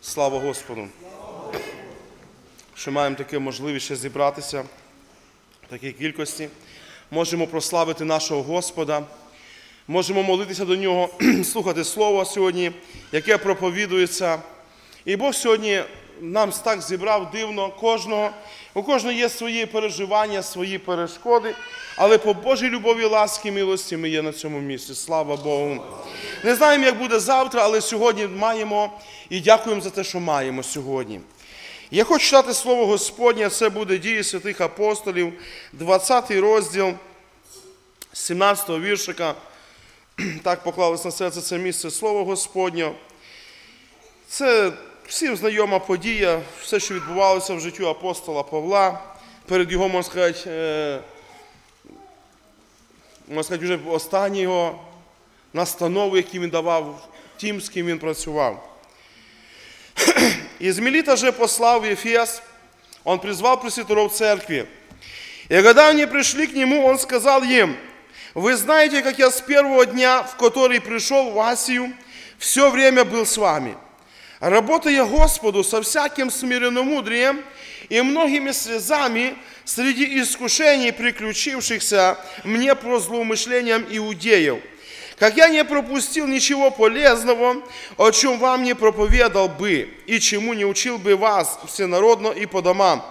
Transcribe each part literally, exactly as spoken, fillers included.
Слава Господу! Що маємо таке можливість ще зібратися в такій кількості. Можемо прославити нашого Господа, можемо молитися до Нього, слухати Слово сьогодні, яке проповідується. І Бог сьогодні нам так зібрав дивно кожного. У кожного є свої переживання, свої перешкоди, але по Божій любові, ласкі і милості ми є на цьому місці. Слава Богу! Не знаємо, як буде завтра, але сьогодні маємо і дякуємо за те, що маємо сьогодні. Я хочу читати Слово Господнє, це буде Дії святих апостолів, двадцятий розділ, сімнадцятого віршика. Так поклалось на серце це місце Слово Господнє. Це всім знайома подія, все, що відбувалося в житті апостола Павла, перед його, можна сказати, можна сказати, вже останні його настанови, які він давав тим, з ким він працював. Из Милита же послал в Ефес, он призвал пресвитеров церкви. И когда они пришли к нему, он сказал им: «Вы знаете, как я с первого дня, в который пришел в Асию, все время был с вами, работая Господу со всяким смиренномудрием и многими слезами среди искушений, приключившихся мне по злоумышлениям иудеев, как я не пропустил ничего полезного, о чем вам не проповедал бы, и чему не учил бы вас всенародно и по домам,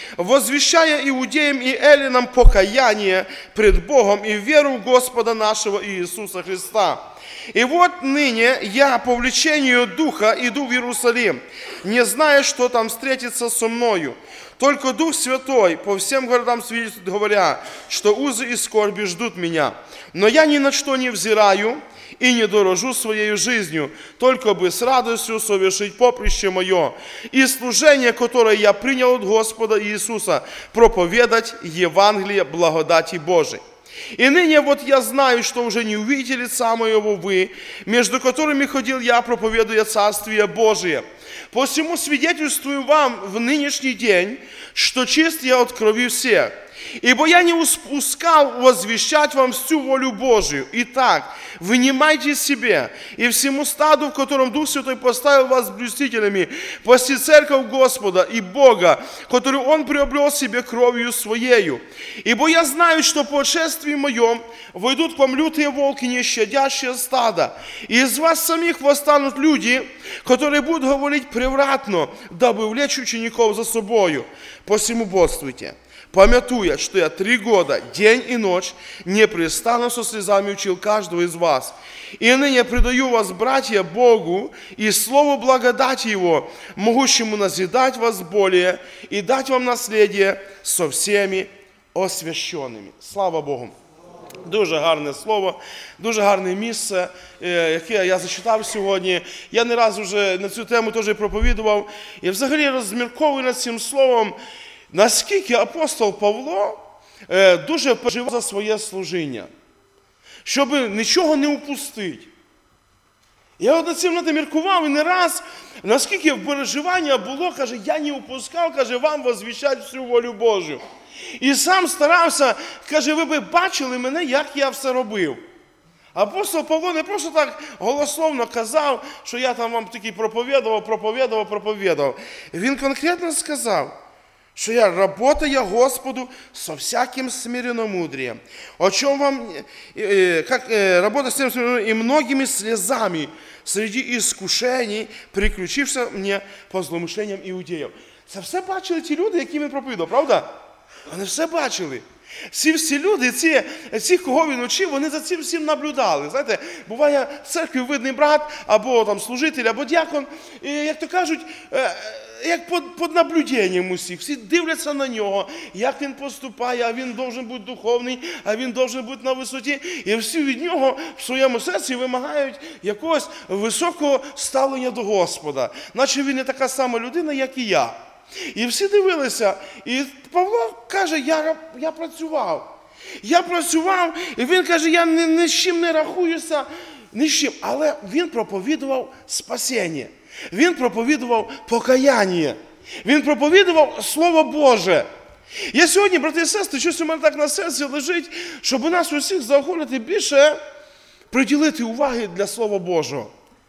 возвещая иудеям и эллинам покаяние пред Богом и веру в Господа нашего Иисуса Христа. И вот ныне я по влечению Духа иду в Иерусалим, не зная, что там встретится со мною. Только Дух Святой по всем городам свидетельствует, говоря, что узы и скорби ждут меня. Но я ни на что не взираю и не дорожу своей жизнью, только бы с радостью совершить поприще мое и служение, которое я принял от Господа Иисуса, проповедать Евангелие благодати Божией. И ныне вот я знаю, что уже не увидите лица моего вы, между которыми ходил я, проповедуя Царствие Божие. Посему свидетельствую вам в нынешний день, что чист я от крови всех. Ибо я не упускал возвещать вам всю волю Божию. Итак, внимайте себе и всему стаду, в котором Дух Святой поставил вас блюстителями, пасти церковь Господа и Бога, которую Он приобрел себе кровью Своею. Ибо я знаю, что по отшествии моем войдут к вам лютые волки, не щадящие стада. И из вас самих восстанут люди, которые будут говорить превратно, дабы увлечь учеников за собою. Посему бодствуйте, помятуя, что я три года, день и ночь, непрестанно со слезами учил каждого из вас. И ныне предаю вас, братья, Богу и слову благодати Его, могущему назидать вас более и дать вам наследие со всеми освященными». Слава Богу! Дуже гарне слово, дуже гарне місце, яке я зачитав сьогодні. Я не раз вже на цю тему теж проповідував. І взагалі розмірковую над цим словом, наскільки апостол Павло дуже переживав за своє служіння, щоб нічого не упустити. Я от над цим надміркував і не раз, наскільки переживання було, каже, я не упускав, каже, вам возвіщати всю волю Божу. І сам старався, каже, ви б бачили мене, як я все робив. Апостол Павло не просто так голословно казав, що я там вам такий проповідував, проповідував, проповідував. Він конкретно сказав, что я, работая Господу со всяким смиренномудрием, о чем вам, как работа с тем и многими слезами среди искушений, приключившихся мне по злоумышлениям иудеев. Це все бачили ті люди, які він проповідав, правда? Вони все бачили. Ці всі люди, ці, ці, кого він учив, вони за цим всім наблюдали. Знаєте, буває в церкві видний брат, або там служитель, або дякон, і, як то кажуть, як під, під наблюденням усіх. Всі дивляться на нього, як він поступає, а він должен бути духовний, а він должен бути на висоті. І всі від нього в своєму серці вимагають якогось високого ставлення до Господа. Наче він не така сама людина, як і я. І всі дивилися, і Павло каже, я, я працював. Я працював, і він каже, я ні, ні з чим не рахуюся, ні з чим. Але він проповідував спасіння. Він проповідував покаяння. Він проповідував Слово Боже. Я сьогодні, брати і сестри, щось у мене так на серці лежить, щоб нас усіх заохотити більше приділити уваги для Слова Божого.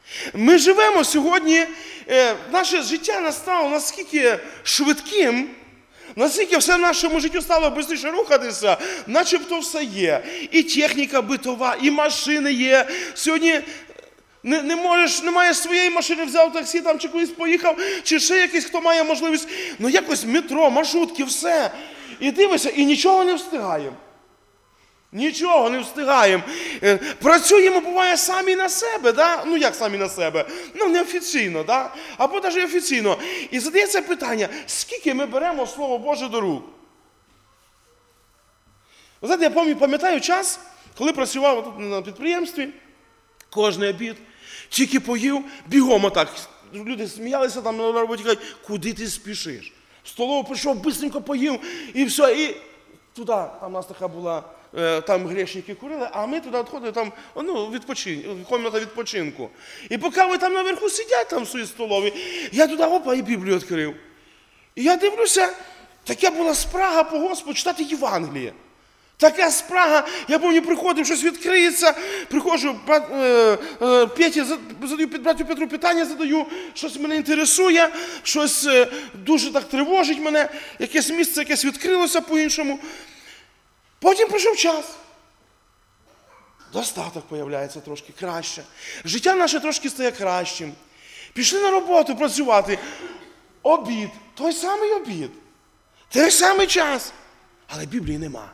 Ми живемо сьогодні, е, наше життя настало наскільки швидким, наскільки все в нашому житті стало швидше рухатися, начебто все є. І техніка битова, і машини є. Сьогодні не, не можеш, не маєш своєї машини, взяв таксі там, чи кудись поїхав, чи ще якийсь, хто має можливість. Ну якось метро, маршрутки, все. І дивишся, і нічого не встигаємо. Нічого не встигаємо. Працюємо, буває, самі на себе, да? Ну як самі на себе? Ну неофіційно, да? Або навіть офіційно. І задається питання, скільки ми беремо Слово Боже до рук? Ви знаєте, я пам'ятаю час, коли працював тут на підприємстві, кожний обід, тільки поїв, бігом отак. Люди сміялися там на роботі, кажуть, куди ти спішиш? В столову прийшов, бистренько поїв, і все, і туди, там у нас така була, там грешники курили, а ми туди відходили, там, ну, відпочин, комната відпочинку. І поки ви там наверху сидять, там в своїй столові, я туди, опа, і Біблію відкрив. І я дивлюся, така була спрага по Господу читати Євангеліє. Така спрага, я пам'ятаю, приходив, щось відкриється, приходжу, брат, е, е, Петі, задаю, брату Петру питання задаю, щось мене інтересує, щось е, дуже так тривожить мене, якесь місце, якесь відкрилося по-іншому. Потім прийшов час. Достаток появляється трошки краще. Життя наше трошки стає кращим. Пішли на роботу працювати. Обід, той самий обід, той самий час, але Біблії нема.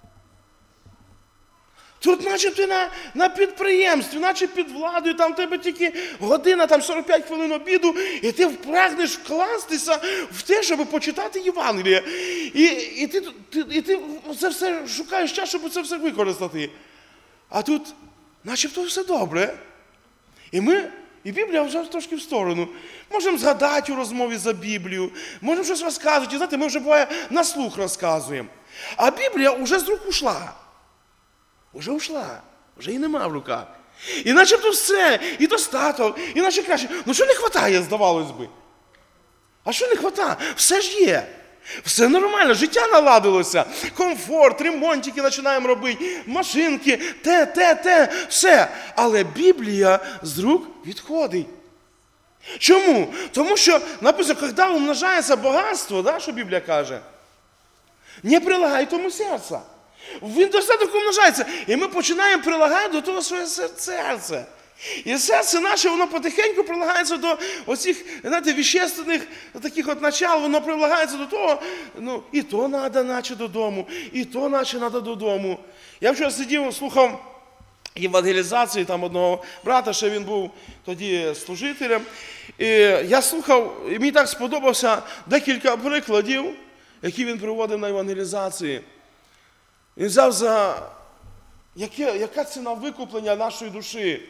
Тут наче ти на, на підприємстві, наче під владою, там в тебе тільки година, там сорок п'ять хвилин обіду, і ти прагнеш вкластися в те, щоб почитати Євангеліє. І, і, ти, ти, і ти це все шукаєш час, щоб це все використати. А тут начебто все добре. І ми, і Біблія вже трошки в сторону. Можемо згадати у розмові за Біблію, можемо щось розказувати. І знаєте, ми вже буває на слух розказуємо. А Біблія вже з рук ушла. Уже ушла, вже її нема в руках. І начебто все, і достаток, і наче краще. Ну що не вистачає, здавалось би? А що не вистачає? Все ж є. Все нормально, життя наладилося. Комфорт, ремонтики починаємо робити, машинки, те, те, те, все. Але Біблія з рук відходить. Чому? Тому що написано, коли умножається багатство, да, що Біблія каже, не прилагай тому серця. Він достаток умножається. І ми починаємо прилагати до того своє серце. І серце наше, воно потихеньку прилагається до оцих, знаєте, вещественних таких от начал, воно прилагається до того, ну, і то треба, наче, додому, і то, наче, треба додому. Я вчора сидів, слухав євангелізації там одного брата, ще він був тоді служителем. І я слухав, і мені так сподобався декілька прикладів, які він приводив на евангелізації. Він взяв за, яке, яка ціна викуплення нашої душі.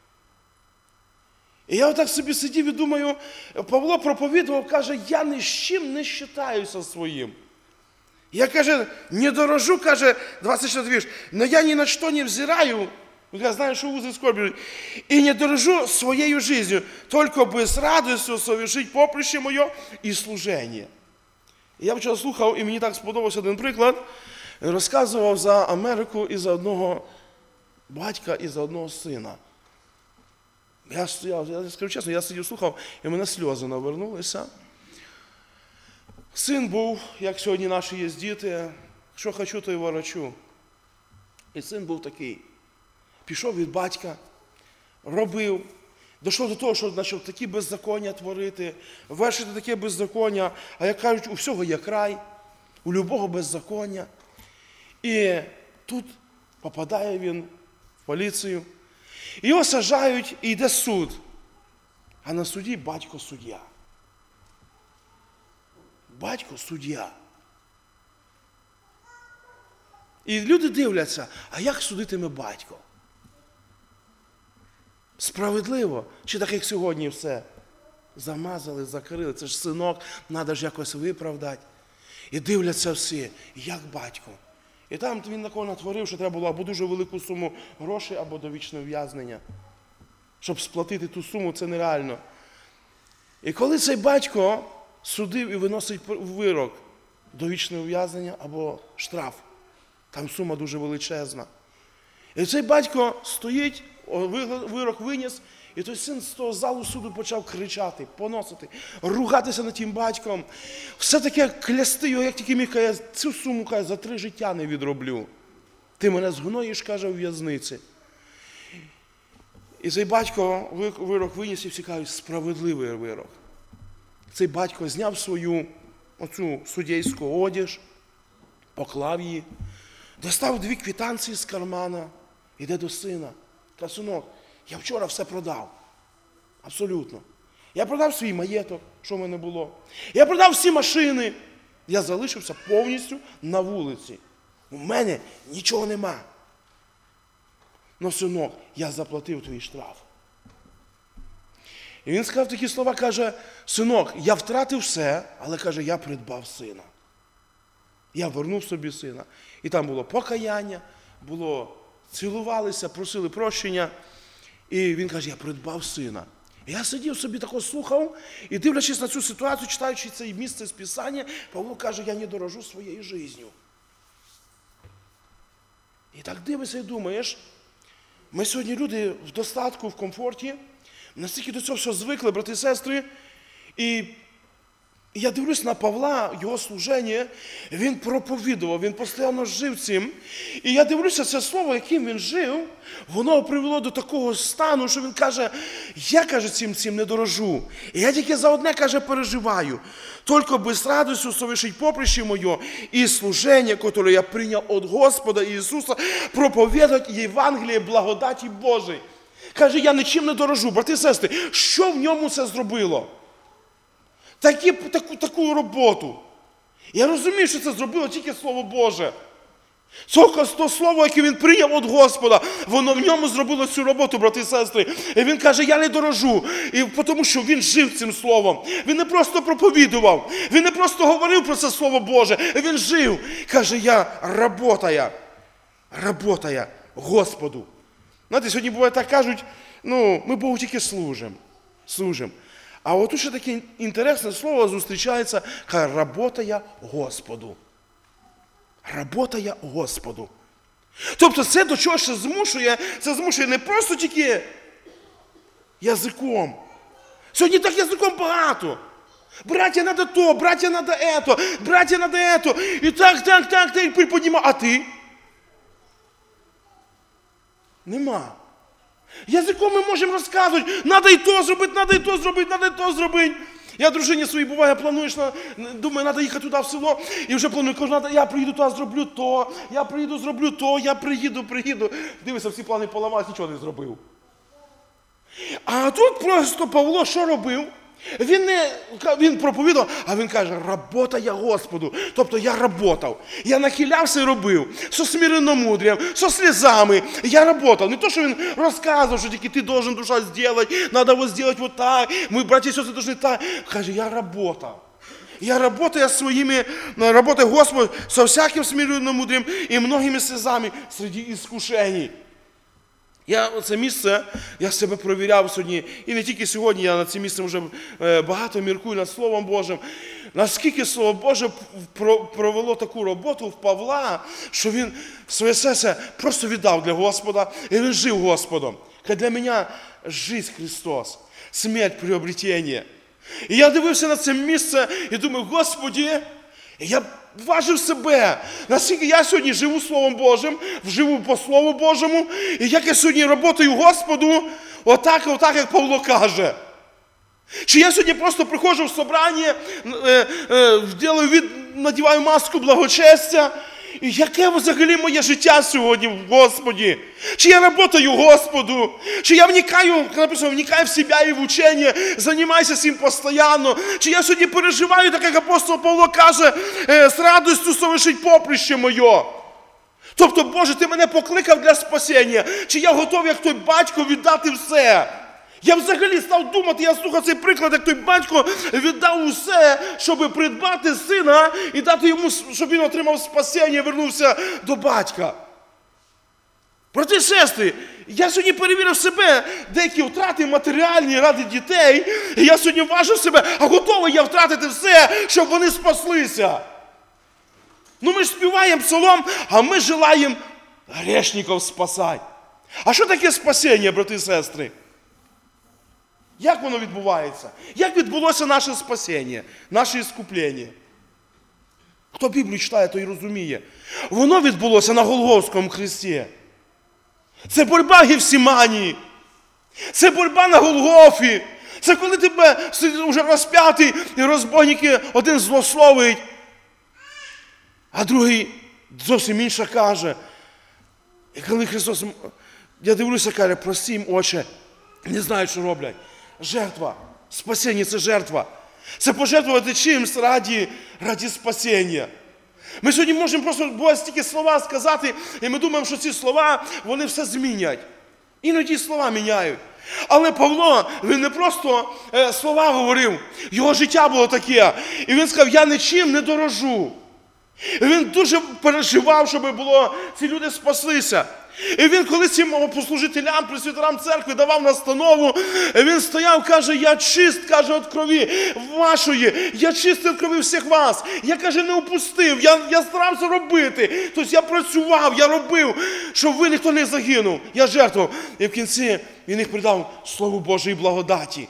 І я отак собі сидів і думаю, Павло проповідував, каже, я ні з чим не вважаюся своїм. Я, каже, не дорожу, каже, двадцять четвертий вірш, но я ні на що не взираю, я знаю, що узы скорби, і не дорожу своєю життю, тільки би з радістю совершить поприще моє і служення. І я вчора слухав, і мені так сподобався один приклад. Він розказував за Америку і за одного батька, і за одного сина. Я стояв, я скажу чесно, я сидів, слухав, і в мене сльози навернулися. Син був, як сьогодні наші є діти, що хочу, то й ворочу. І син був такий. Пішов від батька, робив, дійшло до того, що почав такі беззаконня творити, вершити таке беззаконня, а як кажуть, у всього є край, у любого беззаконня. І тут попадає він в поліцію, його саджають, і йде суд. А на суді батько суддя. Батько суддя. І люди дивляться, а як судитиме батько? Справедливо? Чи так, як сьогодні все? Замазали, закрили, це ж синок, треба ж якось виправдати. І дивляться всі, як батько. І там він такого натворив, що треба було або дуже велику суму грошей, або довічне ув'язнення. Щоб сплатити ту суму, це нереально. І коли цей батько судив і виносить вирок, довічне ув'язнення або штраф, там сума дуже величезна. І цей батько стоїть, вирок виніс, І той син з того залу суду почав кричати, поносити, ругатися над тим батьком. Все таке клясти його, як тільки міг, каже, цю суму, каже, за три життя не відроблю. Ти мене згноїш, каже, у в'язниці. І цей батько вирок виніс, і всі кажуть, справедливий вирок. Цей батько зняв свою оцю суддєйську одіж, поклав її, достав дві квитанції з кармана, іде до сина. Каже, синок, я вчора все продав. Абсолютно. Я продав свій маєток, що в мене було. Я продав всі машини. Я залишився повністю на вулиці. У мене нічого нема. Ну, синок, я заплатив твій штраф. І він сказав такі слова, каже, синок, я втратив все, але, каже, я придбав сина. Я вернув собі сина. І там було покаяння, було, цілувалися, просили прощення. І він каже, я придбав сина. І я сидів собі тако слухав, і дивлячись на цю ситуацію, читаючи це місце з Писання, Павло каже, я не дорожу своєю життю. І так дивишся і думаєш, ми сьогодні люди в достатку, в комфорті, настільки до цього все звикли, брати і сестри, і я дивлюсь на Павла, його служення, він проповідував, він постійно жив цим. І я дивлюся, це слово, яким він жив, воно привело до такого стану, що він каже, я, каже, цим цим не дорожу. І я тільки за одне, каже, переживаю. Тільки без радості совершить поприще моє і служення, яке я прийняв від Господа Ісуса, проповідати Євангеліє благодаті Божої. Каже, я нічим не дорожу. Брати і сестри, що в ньому це зробило? Такі, таку, таку роботу. Я розумію, що це зробило тільки Слово Боже. Тільки то слово, яке він прийняв від Господа, воно в ньому зробило цю роботу, брати і сестри. І він каже, я не дорожу, і, тому що він жив цим словом. Він не просто проповідував, він не просто говорив про це Слово Боже, він жив. Каже, я работаю, работаю Господу. Знаєте, сьогодні буває так кажуть, ну, ми Богу тільки служимо, служимо. А от тут ще таке інтересне слово зустрічається, каже, работає Господу. Работає Господу. Тобто це до чого ще змушує, це змушує не просто тільки язиком. Сьогодні так язиком багато. Браття, надо то, браття, надо ето, браття, надо ето. І так, так, так, так, приподніма. А ти? Нема. Язиком ми можемо розказувати, треба і то зробити, треба і то зробити, треба і то зробити. Я дружині своїй буває, плануєш, думаю, треба їхати туди в село, і вже планую, кажу, я приїду туди, зроблю то, я приїду, зроблю то, я приїду, приїду. Дивися, всі плани поламались, нічого не зробив. А тут просто Павло що робив? Він не він проповідав, а він каже, работає Господу. Тобто я работав. Я нахилявся і робив. Со смиренномудрієм, со слезами. Я работав. Не то, що він розказував, що тільки ти должен, душа, зробити, треба ось зробити вот так, ми, браті і сестри, должны так. Каже, я работав. Я работаю своими, работаю Господу со всяким смиренномудрієм і многими слезами серед іскушень. Я це місце, я себе провіряв сьогодні, і не тільки сьогодні, я над цим місцем вже багато міркую над Словом Божим. Наскільки Слово Боже провело таку роботу в Павла, що він своє серце просто віддав для Господа, і він жив Господом. Для мене життя Христос, смерть приобретення. І я дивився на це місце і думаю, Господи, я важив себе, наскільки я сьогодні живу Словом Божим, живу по Слову Божому, і як я сьогодні працюю Господу, отак, отак, як Павло каже. Чи я сьогодні просто приходжу в собрання, е, е, вділаю від, надіваю маску благочестя, і яке взагалі моє життя сьогодні в Господі? Чи я працюю Господу? Чи я вникаю, як написано, вникаю в себе і в учення, займаюся цим постійно? Чи я сьогодні переживаю, так як апостол Павло каже, з радістю совершить поприще моє? Тобто, Боже, ти мене покликав для спасіння. Чи я готовий, як той батько, віддати все? Я взагалі став думати, я слухав цей приклад, як той батько віддав усе, щоб придбати сина і дати йому, щоб він отримав спасіння і вернувся до батька. Брати і сестри, я сьогодні перевірив себе, деякі втрати матеріальні ради дітей, і я сьогодні важив себе, а готовий я втратити все, щоб вони спаслися. Ну ми ж співаємо псалом, а ми желаємо грешників спасати. А що таке спасіння, брати і сестри? Як воно відбувається? Як відбулося наше спасіння, наше іскуплення? Хто Біблію читає, той розуміє. Воно відбулося на Голгофському хресті. Це боротьба Гефсиманії. Це боротьба на Голгофі. Це коли тебе вже розп'ятий, і розбойники один злословить, а другий зовсім інше каже. І коли Христос, я дивлюся, каже, прости їм, Отче, не знають, що роблять. Жертва. Спасіння – це жертва. Це пожертвувати чимсь раді, раді спасіння. Ми сьогодні можемо просто бо стільки слова сказати, і ми думаємо, що ці слова, вони все змінять. Іноді слова міняють. Але Павло, він не просто е, слова говорив, його життя було таке. І він сказав, я нічим не дорожу. І він дуже переживав, щоб було, ці люди спаслися. І він, коли цим послужителям, пресвітерам церкви давав настанову, він стояв, каже, я чист, каже, від крові вашої, я чистий від крові всіх вас. Я, каже, не упустив, я, я старався робити. Тобто я працював, я робив, щоб ви ніхто не загинув. Я жертвував. І в кінці він їх придав Слову Божої благодаті.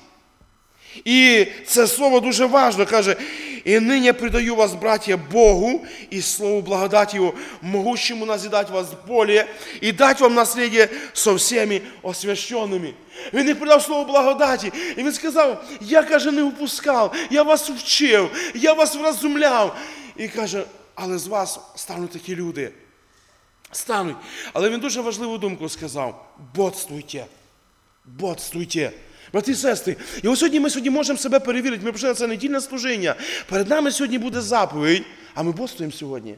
І це слово дуже важливо, каже, «І нині предаю вас, братья, Богу, и слову благодати Его, могущему назидать вас более, и дать вам наследие со всеми освященными». Він їх придав слово благодаті, і він сказав, я, каже, не упускав, я вас вчив, я вас вразумляв. І каже, але з вас стануть такі люди. Стануть. Але він дуже важливу думку сказав, бодствуйте, бодствуйте. Брати і сестри, і ось сьогодні ми сьогодні можемо себе перевірити, ми прийшли на це недільне служіння. Перед нами сьогодні буде заповідь, а ми бодствуємо сьогодні.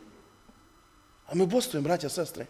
А ми бодствуємо, браття і сестри.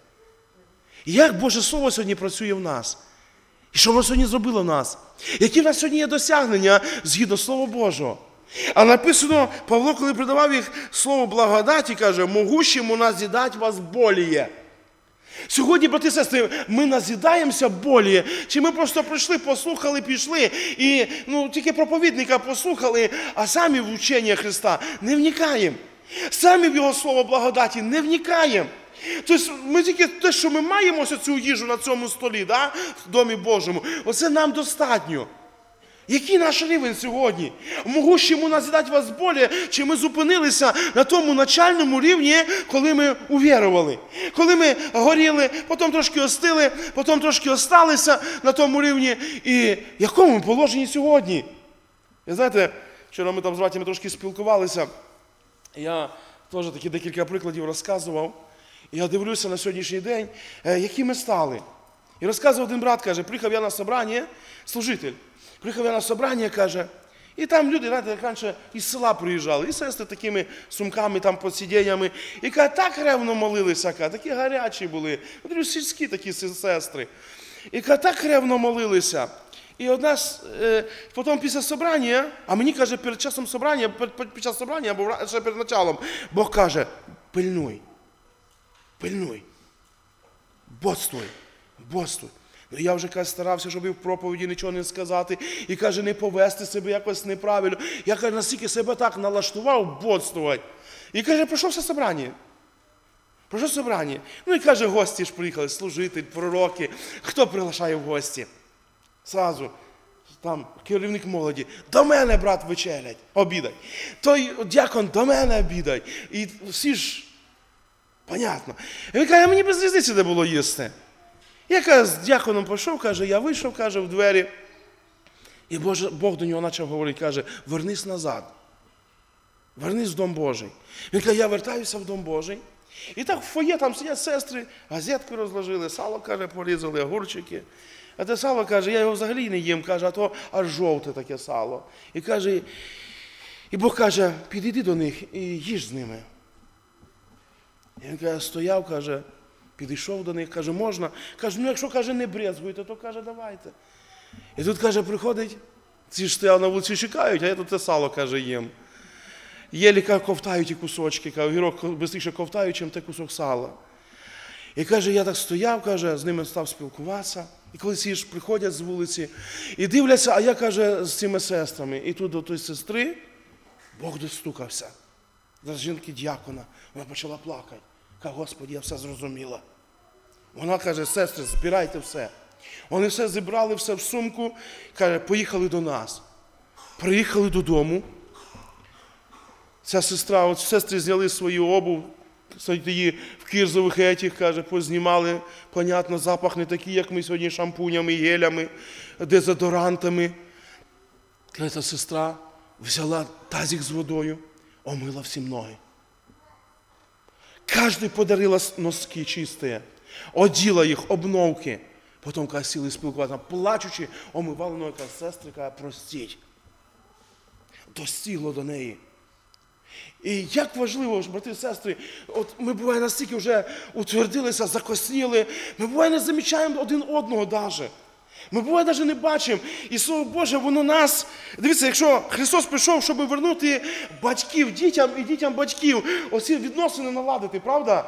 І як Боже Слово сьогодні працює в нас? І що воно сьогодні зробило в нас? Які в нас сьогодні є досягнення згідно Слова Божого? А написано, Павло, коли придавав їх слово благодаті, каже, могущему назидать вас более. Сьогодні, брати і сестри, ми назідаємося болі, чи ми просто прийшли, послухали, пішли, і ну, тільки проповідника послухали, а самі в учення Христа не вникаємо. Самі в Його Слово благодаті не вникаємо. Тобто ми тільки те, що ми маємо ось цю їжу на цьому столі, да, в Домі Божому, оце нам достатньо. Який наш рівень сьогодні? Могущому назидать вас более, чи ми зупинилися на тому начальному рівні, коли ми увірували? Коли ми горіли, потім трошки остили, потім трошки осталися на тому рівні. І в якому ми положенні сьогодні? І знаєте, вчора ми там з братями трошки спілкувалися, я теж такі декілька прикладів розказував. І я дивлюся на сьогоднішній день, які ми стали. І розказував один брат, каже, приїхав я на собрання, служитель. Приїхав я на собрання, каже, і там люди, знаєте, як раніше із села приїжджали, і сестри такими сумками, там, під сидіннями. І каже, так ревно молилися, каже, такі гарячі були. От сільські такі сестри. І каже, так ревно молилися. І одна, е, потім після собрання, а мені, каже, перед часом собрання, під час собрання, або ще перед началом, Бог каже, пильнуй, пильнуй, бодствуй, бодствуй. Ну, я вже, каже, старався, щоб і в проповіді нічого не сказати. І, каже, не повести себе якось неправильно. Я, каже, настільки себе так налаштував бодствувати. І, каже, пройшов все собрання. Пройшов собрання. Ну, і, каже, гості ж приїхали, служитель, пророки. Хто приглашає в гості? Зразу, там, керівник молоді. До мене, брат, вечерять, обідай. Той дякон, до мене обідай. І всі ж, понятно. І він каже, мені без різниці де було їсти. Я, каже, з дяконом пішов, каже, я вийшов, каже, в двері. І Боже, Бог до нього почав говорити, каже, вернись назад. Вернись в Дом Божий. Він каже, я вертаюся в Дом Божий. І так в фоє там сидять сестри, газетку розложили, сало, каже, порізали, огурчики. А те сало, каже, я його взагалі не їм, каже, а то аж жовте таке сало. І каже, і Бог каже, підійди до них і їж з ними. І він каже, стояв, каже, підійшов до них, каже, можна? Каже, ну якщо, каже, не брезгуєте, то, каже, давайте. І тут, каже, приходить, ці ж стояли на вулиці, чекають, а я тут це сало, каже, їм. Єлі, каже, ковтають ті кусочки, каже, огірок швидше ковтають, чим те кусок сала. І, каже, я так стояв, каже, з ними став спілкуватися. І коли ці ж приходять з вулиці і дивляться, а я, каже, з цими сестрами. І тут до тої сестри Бог достукався. До жінки-дякона. Вона почала плакати. Каже, Господи, я все зрозуміла. Вона каже, сестри, збирайте все. Вони все зібрали, все в сумку, каже, поїхали до нас. Приїхали додому. Ця сестра, от сестри зняли свою обув, її в кірзових етіх, каже, познімали, понятно, запах не такий, як ми сьогодні шампунями, гелями, дезодорантами. Ця сестра взяла тазик з водою, омила всі ноги. Кожен подарила носки чисті, оділа їх, обновки. Потім, коли сіли спілкуватися, плачучи, омивали ноги, каже, сестри, каже, простіть. Достігло до неї. І як важливо, брати і сестри, от ми, буває, настільки вже утвердилися, закосніли, ми, буває, не замічаємо один одного навіть. Ми, буває, навіть не бачимо. І, Слово Боже, воно нас... Дивіться, якщо Христос прийшов, щоб вернути батьків дітям і дітям батьків, оці відносини наладити, правда?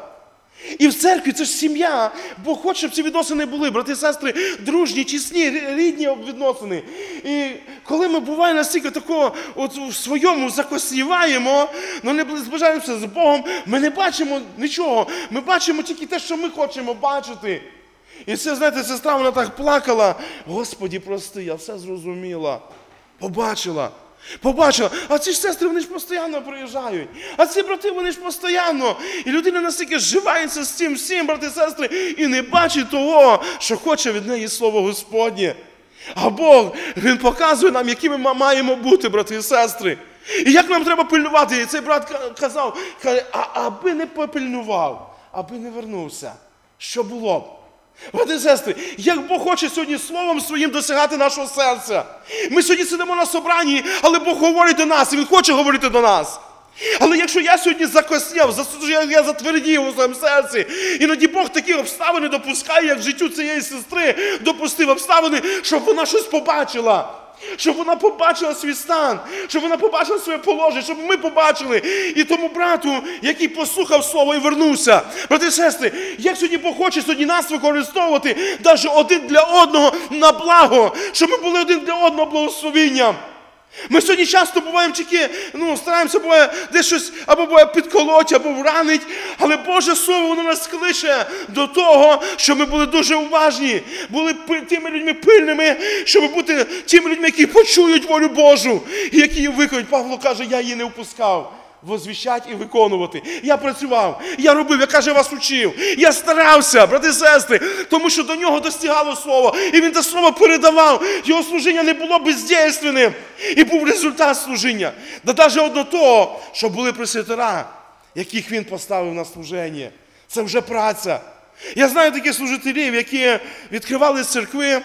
І в церкві це ж сім'я, Бог хоче, щоб ці відносини були, брати і сестри, дружні, тісні, рідні відносини. І коли ми, буває, настільки такого от в своєму закосніваємо, но не зближаємося з Богом, ми не бачимо нічого, ми бачимо тільки те, що ми хочемо бачити. І це, знаєте, сестра, вона так плакала, Господі, прости, я все зрозуміла, побачила. Побачила, а ці ж сестри, вони ж постійно приїжджають, а ці брати, вони ж постійно. І людина настільки зживається з цим всім, брати і сестри, і не бачить того, що хоче від неї Слово Господнє. А Бог, Він показує нам, якими ми маємо бути, брати і сестри. І як нам треба пильнувати. І цей брат казав, каже, а аби не попильнував, аби не вернувся, що було б? Брати і сестри, як Бог хоче сьогодні Словом Своїм досягати нашого серця. Ми сьогодні сидимо на собранні, але Бог говорить до нас, і Він хоче говорити до нас. Але якщо я сьогодні закосняв, я затвердів у своєму серці, іноді Бог такі обставини допускає, як в життю цієї сестри допустив обставини, щоб вона щось побачила. Щоб вона побачила свій стан, щоб вона побачила своє положення, щоб ми побачили. І тому брату, який послухав слово і вернувся. Брати і сестри, як сьогодні Бог хоче сьогодні нас використовувати, навіть один для одного на благо, щоб ми були один для одного благословенням. Ми сьогодні часто буваємо тільки, ну, стараємося, буває, десь щось, або буває підколоть, або вранить, але Боже Слово, воно нас кличе до того, щоб ми були дуже уважні, були тими людьми пильними, щоб бути тими людьми, які почують волю Божу, і які її виконують. Павло каже, я її не впускав. Возвіщати і виконувати. Я працював, я робив, я, каже, вас учив. Я старався, брати і сестри, тому що до нього достигало слово. І він те слово передавав. Його служіння не було бездійственним. І був результат служіння. Да навіть одно того, що були пресвітера, яких він поставив на служення. Це вже праця. Я знаю таких служителів, які відкривали церкви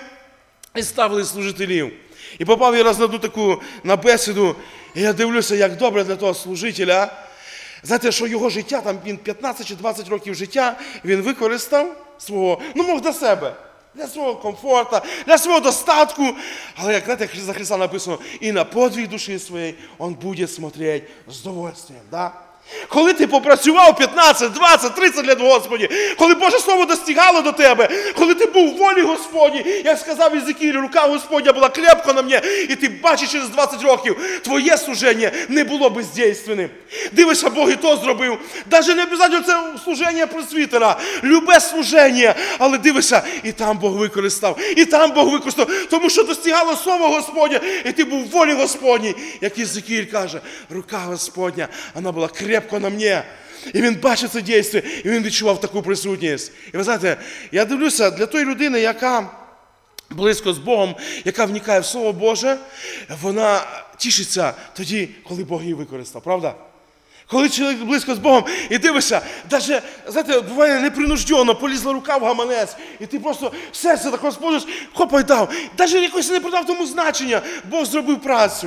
і ставили служителів. І попав я раз на одну таку на бесіду, і я дивлюся, як добре для того служителя. Знаєте, що його життя, там він п'ятнадцять чи двадцять років життя, він використав свого, ну мог для себе, для свого комфорту, для свого достатку. Але, як знаєте, як за Христа написано, і на подвиг душі своєї він буде смотреть з удовольствием, да? Коли ти попрацював п'ятнадцять, двадцять, тридцять лет в Господі, коли Боже Слово достигало до тебе, коли ти був в волі Господній, як сказав Єзекіїль, рука Господня була крепко на мені, і ти бачиш через двадцять років, твоє служення не було бездійственним. Дивишся, Бог і то зробив. Навіть не обов'язково це служення пресвітера, любе служення, але дивишся, і там Бог використав, і там Бог використав, тому що достигало Слово Господнє, і ти був в волі Господній, як Єзекіїль каже, рука Господня, вона була крепко на мені. І він бачив це дійство, і він відчував таку присутність. І ви знаєте, я дивлюся, для тої людини, яка близько з Богом, яка вникає в Слово Боже, вона тішиться тоді, коли Бог її використав, правда? Коли чоловік близько з Богом, і дивишся, навіть, знаєте, буває непринуждено, полізла рука в гаманець, і ти просто серце так розположиш, хопай дав. Навіть якось не придав тому значення, Бог зробив працю.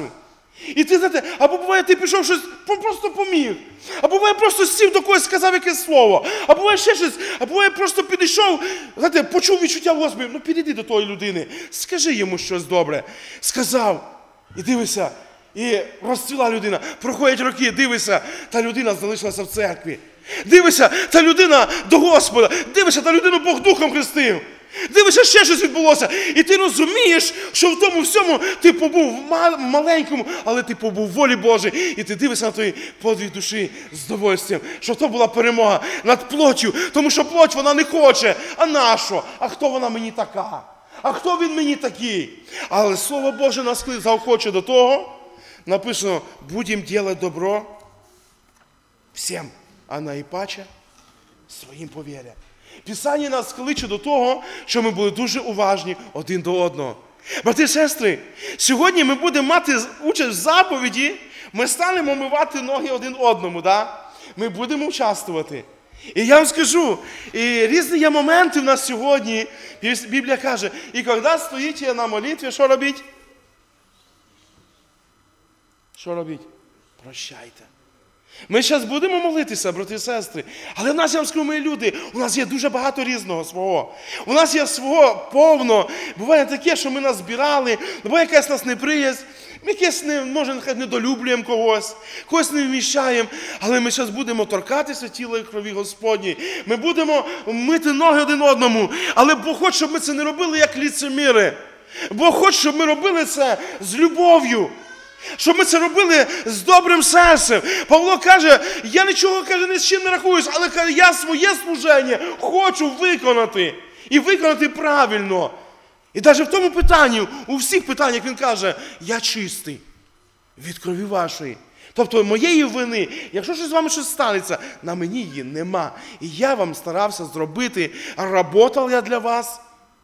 І ти, знаєте, або буває, ти пішов щось, просто поміг. А буває, просто сів до когось, сказав якесь слово. А буває ще щось, а буває, просто підійшов, знаєте, почув відчуття Господи, ну підійди до тої людини, скажи йому щось добре. Сказав, і дивися, і розцвіла людина. Проходять роки, дивися, та людина залишилася в церкві. Дивися, та людина до Господа. Дивися, та людину Бог Духом хрестив. Дивишся, ще щось відбулося. І ти розумієш, що в тому всьому ти побув в маленькому, але ти побув в волі Божій. І ти дивишся на твій подвиг душі з довольством, що то була перемога над плоттю. Тому що плоть вона не хоче. А нащо? А хто вона мені така? А хто він мені такий? Але Слово Боже нас заохоче до того, написано, будемо робити добро всім, а найпаче своїм по вірі. Писання нас кличе до того, що ми були дуже уважні один до одного. Брати і сестри, сьогодні ми будемо мати участь в заповіді, ми станемо омивати ноги один одному, да? Ми будемо участвувати. І я вам скажу, і різні є моменти в нас сьогодні, Біблія каже, і коли стоїте на молитві, що робіть? Що робіть? Прощайте. Ми зараз будемо молитися, брати і сестри, але в нас, я вам скажу, ми люди, у нас є дуже багато різного свого. У нас є свого повно. Буває таке, що ми нас збирали, буває якась нас неприязнь, ми якесь, не, може, нехай недолюблюємо когось, когось не вміщаємо, але ми зараз будемо торкатися тіла і крові Господній. Ми будемо мити ноги один одному, але Бог хоче, щоб ми це не робили як ліцеміри. Бог хоче, щоб ми робили це з любов'ю. Щоб ми це робили з добрим серцем. Павло каже, я нічого, каже, ні з чим не рахуюсь, але каже, я своє служення хочу виконати. І виконати правильно. І навіть в тому питанні, у всіх питаннях він каже, я чистий від крові вашої. Тобто моєї вини, якщо щось з вами щось станеться, на мені її нема. І я вам старався зробити, работав я для вас.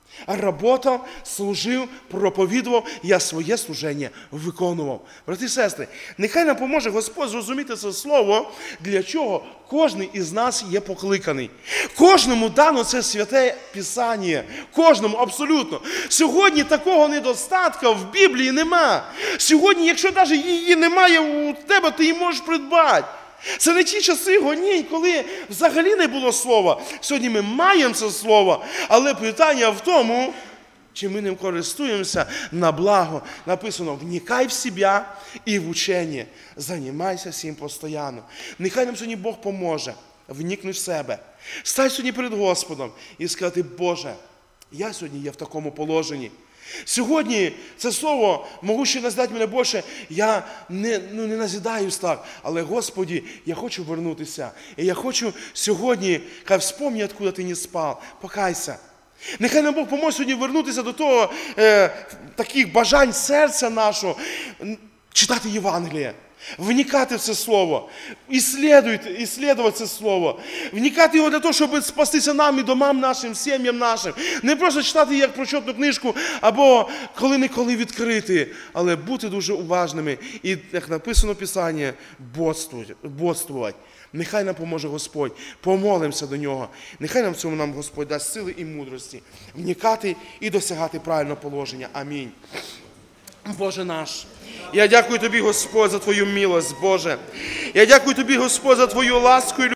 Работав, служив, проповідував, я своє служення виконував. Брати і сестри, нехай нам поможе Господь зрозуміти це слово, для чого кожен із нас є покликаний. Кожному дано це святе Писання. Кожному, абсолютно. Сьогодні такого недостатка в Біблії нема. Сьогодні, якщо навіть її немає у тебе, ти її можеш придбати. Це не ті часи гонінь, коли взагалі не було слова. Сьогодні ми маємо це слово, але питання в тому, чи ми ним користуємося на благо. Написано, вникай в себе і в учення, займайся всім постійно. Нехай нам сьогодні Бог поможе вникнути в себе. Стань сьогодні перед Господом і сказати, Боже, я сьогодні є в такому положенні. Сьогодні це слово, могуще назидати мене більше, я не, ну, не назидаюсь так, але, Господі, я хочу вернутися. І я хочу сьогодні, хай вспомни, откуда ти не спав, покайся. Нехай нам Бог поможе сьогодні вернутися до того, е, таких бажань серця нашого, читати Євангеліє. Вникати в це слово, іслідувати це слово, вникати його для того, щоб спастися нам і домам нашим, сім'ям нашим. Не просто читати як прочитну книжку, або коли-неколи відкрити, але бути дуже уважними і, як написано в Писанні, бодствувати. Нехай нам поможе Господь, помолимося до Нього. Нехай нам в цьому нам Господь дасть сили і мудрості, вникати і досягати правильного положення. Амінь. Боже наш, я дякую Тобі, Господь, за Твою милость, Боже. Я дякую Тобі, Господь, за Твою ласку і любов.